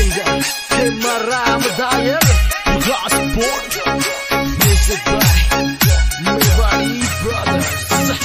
singer Timara Madayer Gosport Music by Mewari Brothers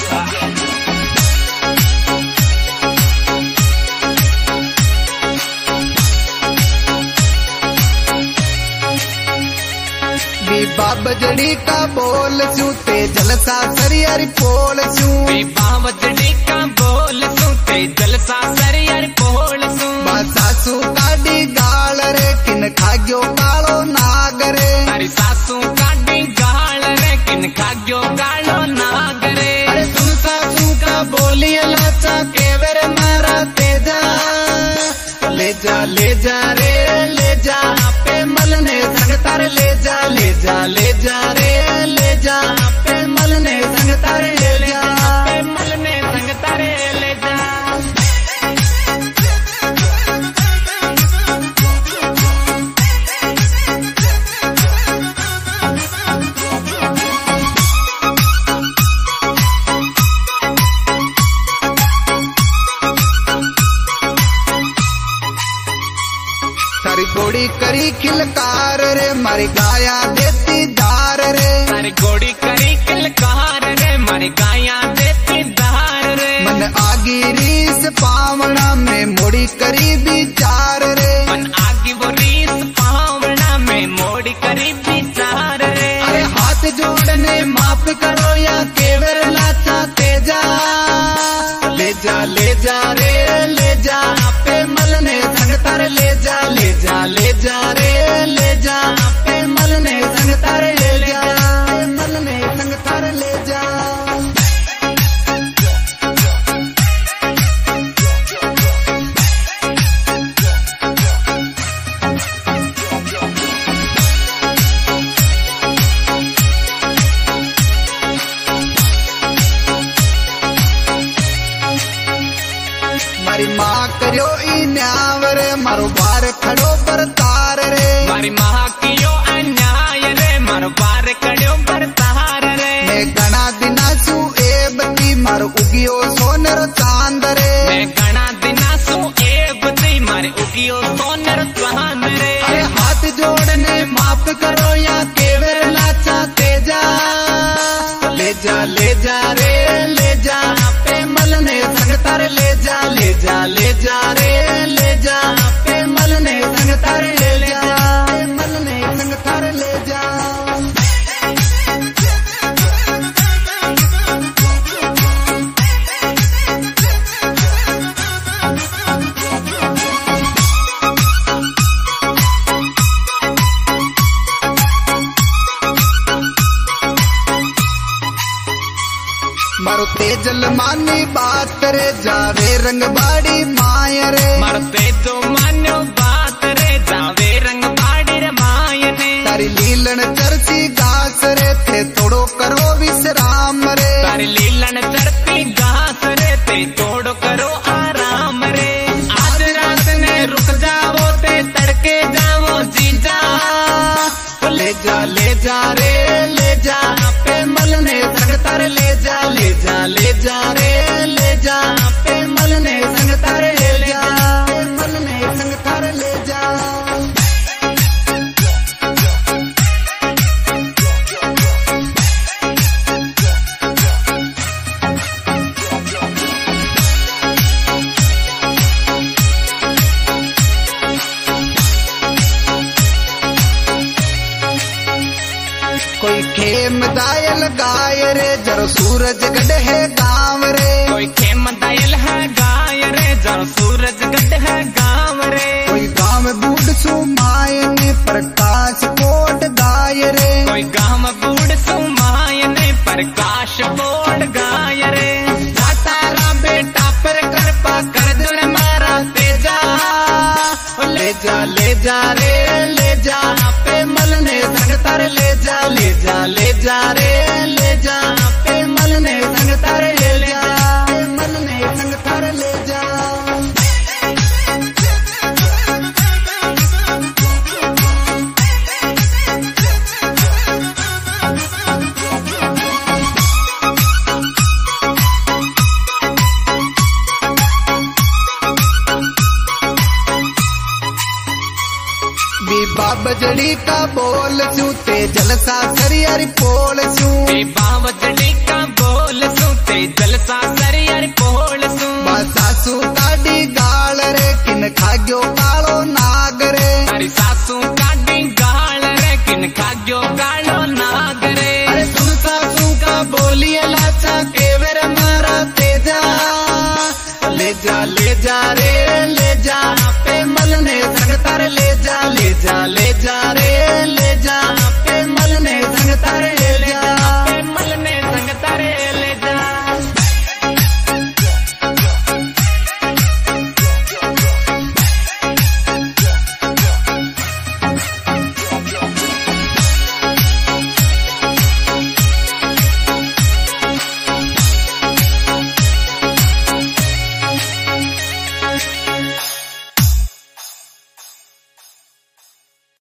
Biba बजड़ी का बोल सूते जलसा सरियर पोल सू बीबा बजड़ी का बोल सूते जलसा सरियर पोल सू सासू काडी गाल रे किन खाग्यो कालो नाग रे अरे सासू काडी गाल रे किन खाग्यो कालो नाग रे अरे सुन सासू का बोली लाचा केवर मारा तेजा ले जा रे ले जा पे मलने संग तार ले जा रे ले जा पे मलने संग तार ले जा पे मलने संग तारे ले जा तारी घोड़ी करी खिलकार रे मारी गाया देती दार रे तारी घोड़ी करी किलकार रे मारी गाया देती दार रे मन आगी रीस पावना में मोड़ी करी विचार रे मन आगी वो रीस पावना में मोड़ी करी विचार रे अरे हाथ जोड़ने माफ करो या केवर लाचा तेजा ले जा रे ले जा पे मलने संग तार ले जा रे ले जा पे मलने संग तार ले जा पे मलने संग तार ले जा मारी माँ करो ई न्यावर मारो बार खड़ो पर तार रे मारी माँ कियो अन्याय रे मारो बार कड़ो पर तार रे मैं गणा दिना सु एबती मारो उगियो सोनर चांद रे मैं गणा दिना सु एबती मारे उगियो सोनर चांद रे अरे हाथ जोड़ने माफ करो या केवर लाचा तेजा ले जा रे ले जा पे मलने संग तार ले जा रे ले जा पे मलने संग तार ले जा पे मलने संग तार ले जा मारो तेजल मानी बात रे जावे रंग बाड़ी माय रे मरते तो मानो बात रे जावे रंग बाड़ी रे माय ने तारी लीलन चरसी घास रे थे तोड़ो करो विश्राम रे तारी लीलन चरती घास रे ते तोड़ो करो आराम रे आज रात ने रुक जाओ ते तड़के जाओ जीजा ले जा रे ले जा पे मलने संग तार ले जा रे ले जा पे मलने संग तार ले जा पे मलने संग तार ले जा कोई खेम दायल गाय रे जरो सूरज गढ़ है गाँव रे कोई खेम दायल है गाय रे जरो सूरज गढ़ है गाँव रे कोई गाँव बूढ़ सु मायने प्रकाश कोट गाय रे कोई गाँव बूढ़ सुमायने प्रकाश बोर्ड गाय रे तारा बेटा पर कृपा कर दुड़ मारा तेजा ले जा रे ले जा पे मलने संग तार ले जा रे ले जा पे मलने संग तार ले जा पे मलने संग तार ले जा बाबजड़ी का बोल छू ते जलसा सरियर पोल छू बाबजड़ी का बोल छू ते जलसा सरियर पोल छू सासू काडी गाल रे किन खाग्यो कालो नाग रे तारी सासू काडी गाल रे किन खाग्यो कालो नाग रे अरे सुन सासू का बोलिए लाचा केवर मारा तेजा ले जा